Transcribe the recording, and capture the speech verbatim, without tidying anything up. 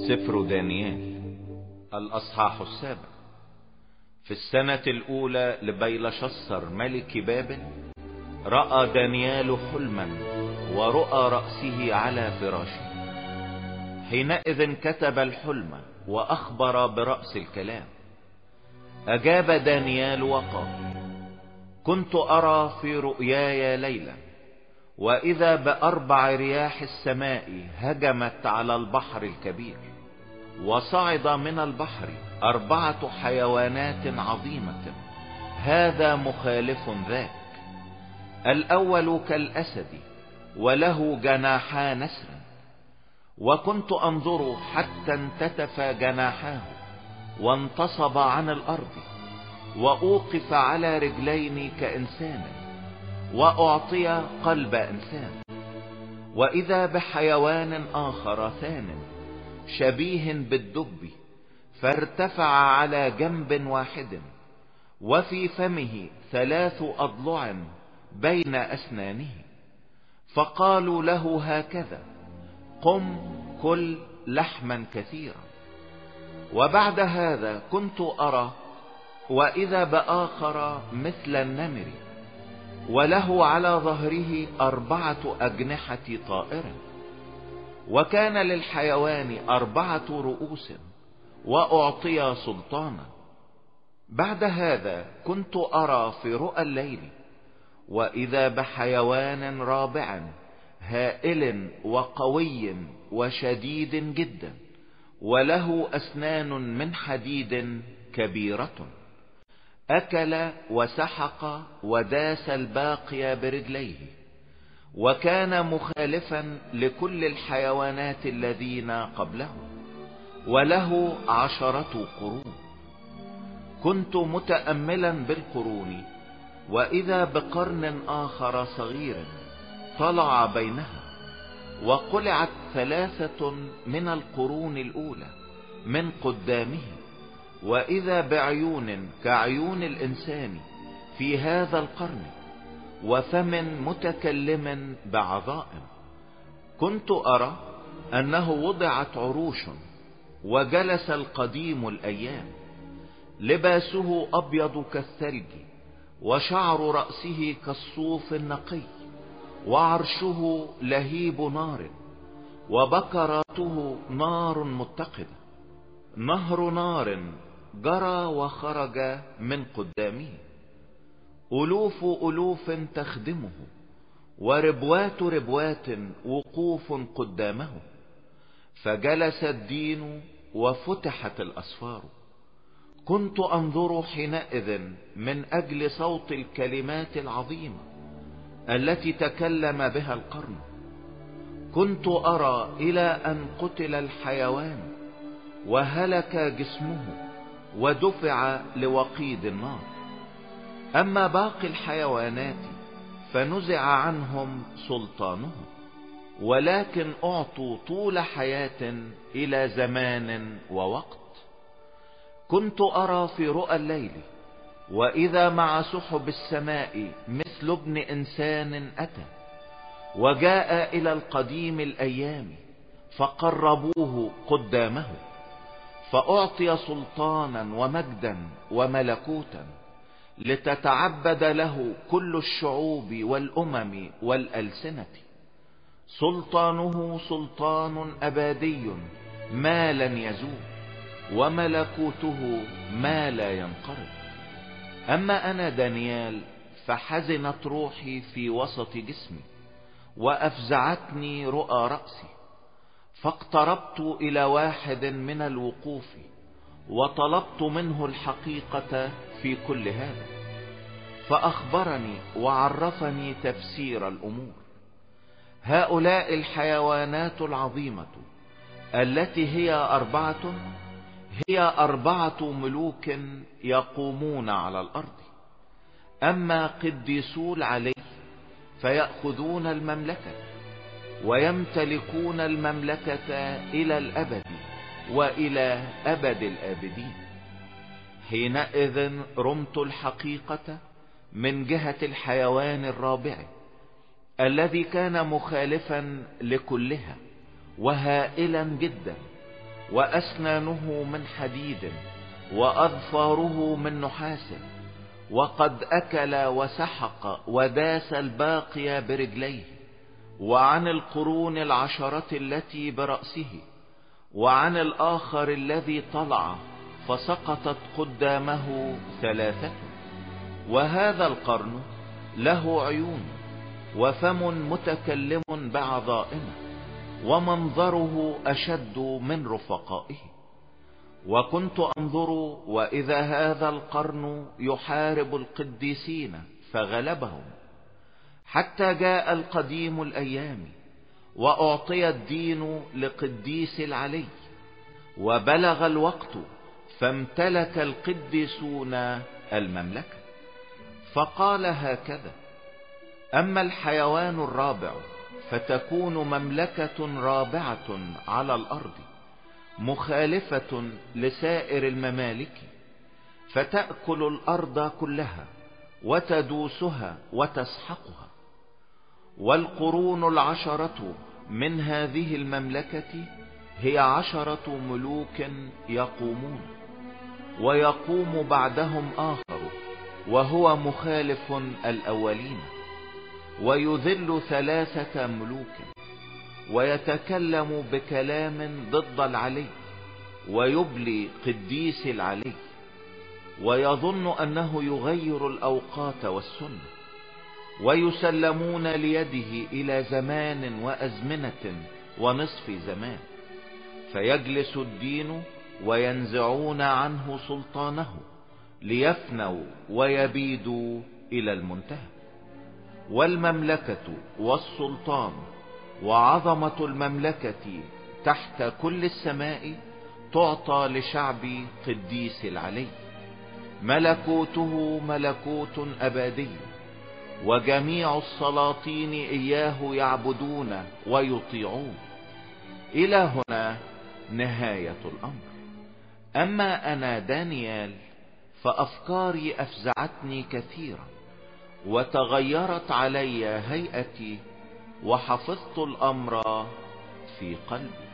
سفر دانيال الأصحاح السابع. في السنة الأولى لبيلشسر ملك بابل رأى دانيال حلما ورؤى رأسه على فراشه. حينئذ كتب الحلم وأخبر برأس الكلام. أجاب دانيال وقال: كنت أرى في رؤياي ليلا، وإذا بأربع رياح السماء هجمت على البحر الكبير، وصعد من البحر أربعة حيوانات عظيمة، هذا مخالف ذاك. الأول كالأسد وله جناحا نسر، وكنت أنظر حتى انتتف جناحاه وانتصب عن الأرض، وأوقف على رجلين كإنسان، وأعطي قلب إنسان. وإذا بحيوان آخر ثان شبيه بالدب، فارتفع على جنب واحد، وفي فمه ثلاث أضلع بين أسنانه. فقالوا له هكذا: قم كل لحما كثيرا. وبعد هذا كنت أرى وإذا بآخر مثل النمر، وله على ظهره أربعة أجنحة طائر، وكان للحيوان أربعة رؤوس، وأعطي سلطانا. بعد هذا كنت أرى في رؤى الليل وإذا بحيوان رابع هائل وقوي وشديد جدا، وله أسنان من حديد كبيرة، أكل وسحق وداس الباقي برجليه، وكان مخالفا لكل الحيوانات الذين قبله، وله عشرة قرون. كنت متأملا بالقرون، وإذا بقرن آخر صغير طلع بينها، وقلعت ثلاثة من القرون الأولى من قدامه، وإذا بعيون كعيون الإنسان في هذا القرن، وفم متكلم بعظائم. كنت أرى أنه وضعت عروش، وجلس القديم الأيام، لباسه أبيض كالثلج، وشعر رأسه كالصوف النقي، وعرشه لهيب نار، وبكراته نار متقدة. نهر نار جرى وخرج من قدامه، ألوف ألوف تخدمه، وربوات ربوات وقوف قدامه. فجلس الدين وفتحت الأسفار. كنت أنظر حينئذ من أجل صوت الكلمات العظيمة التي تكلم بها القرن. كنت أرى إلى أن قتل الحيوان وهلك جسمه ودفع لوقيد النار. أما باقي الحيوانات فنزع عنهم سلطانهم، ولكن أعطوا طول حياة إلى زمان ووقت. كنت أرى في رؤى الليل وإذا مع سحب السماء مثل ابن إنسان أتى، وجاء إلى القديم الأيام، فقربوه قدامه، فأعطي سلطانا ومجدا وملكوتا، لتتعبد له كل الشعوب والأمم والألسنة. سلطانه سلطان أبدي ما لن يزول، وملكوته ما لا ينقرض. أما أنا دانيال فحزنت روحي في وسط جسمي، وأفزعتني رؤى رأسي. فاقتربت إلى واحد من الوقوف، وطلبت منه الحقيقة في كل هذا، فأخبرني وعرفني تفسير الأمور. هؤلاء الحيوانات العظيمة التي هي أربعة، هي أربعة ملوك يقومون على الأرض. أما قديسو العلي فيأخذون المملكة، ويمتلكون المملكة إلى الأبد وإلى أبد الآبدين. حينئذ رمت الحقيقة من جهة الحيوان الرابع الذي كان مخالفا لكلها وهائلا جدا، وأسنانه من حديد وأظفاره من نحاس، وقد أكل وسحق وداس الباقي برجليه. وعن القرون العشرة التي برأسه، وعن الآخر الذي طلع فسقطت قدامه ثلاثة. وهذا القرن له عيون وفم متكلم بعظائمه، ومنظره أشد من رفقائه. وكنت أنظر وإذا هذا القرن يحارب القديسين فغلبهم، حتى جاء القديم الأيام وأعطي الدين لقديس العلي، وبلغ الوقت فامتلك القديسون المملكة. فقال هكذا: أما الحيوان الرابع فتكون مملكة رابعة على الأرض مخالفة لسائر الممالك، فتأكل الأرض كلها وتدوسها وتسحقها. والقرون العشرة من هذه المملكة هي عشرة ملوك يقومون، ويقوم بعدهم آخر وهو مخالف الأولين، ويذل ثلاثة ملوك، ويتكلم بكلام ضد العلي، ويبلي قديس العلي، ويظن أنه يغير الأوقات والسنة، ويسلمون ليده إلى زمان وأزمنة ونصف زمان. فيجلس الدين وينزعون عنه سلطانه ليفنوا ويبيدوا إلى المنتهى. والمملكة والسلطان وعظمة المملكة تحت كل السماء تعطى لشعب قديس العلي. ملكوته ملكوت أبدي، وجميع السلاطين إياه يعبدون ويطيعون. إلى هنا نهاية الأمر. أما أنا دانيال فأفكاري أفزعتني كثيرا، وتغيرت علي هيئتي، وحفظت الأمر في قلبي.